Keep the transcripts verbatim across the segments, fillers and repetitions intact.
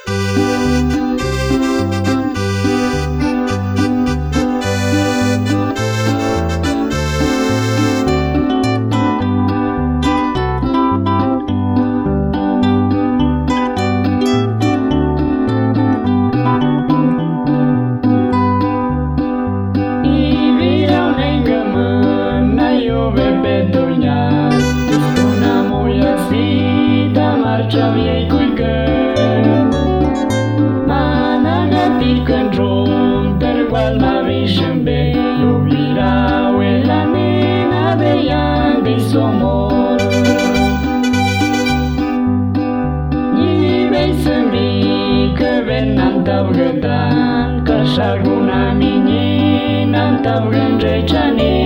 Marcia viei cui că Mana gati când rum Per guarda vishambe Iubira uela nena Veia de somor Nivei sâmbi Că venam tav gătan Că șarguna mini Nam tav gânge ceani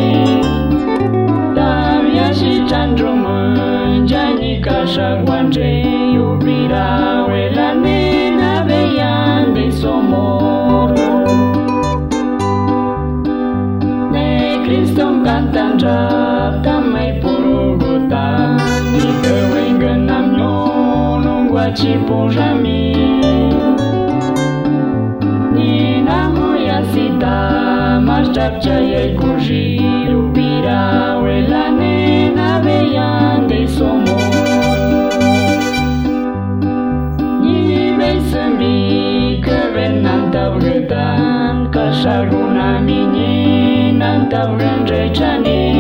Tavia și cean drumân Jani ca șarguance Iubira uela nena Veia de somor Ne Cristom cantan dreapta Mai puruguta Nică wengănam eu Lungua-ci pujami Nina hoia sita Mașteapcea ei curji Iubira uela nena Veia de somor Nivei sâmbi Că venam tav gătan Ca șarguna mini Nam tav gânge ceani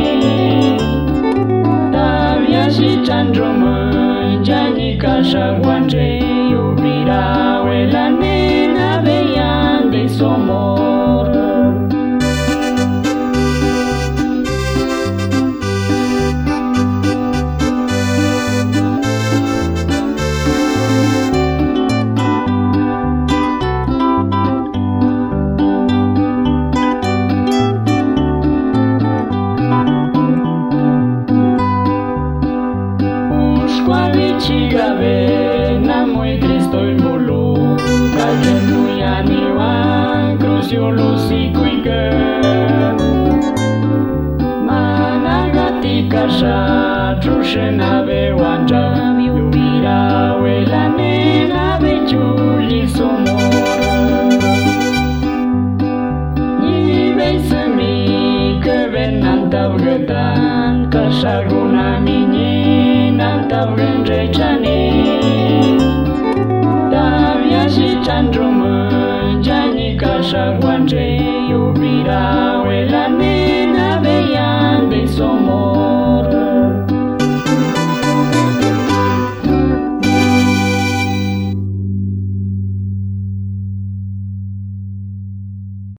Tavia și cean drumân Jani ca șarguance Iubira uela nena Veia de somor Cigave, namui Cristoi bulu, ca genui aniwan, cruciulu si cuică. Managati cașa, trușena ve wanja, iubira uela nena veciuli somor. Nivei sâmbi, că venam tav gătan, ca șarguna mini, nam tav gânge ceani. Tavia și cean drumân, Jani ca șarguance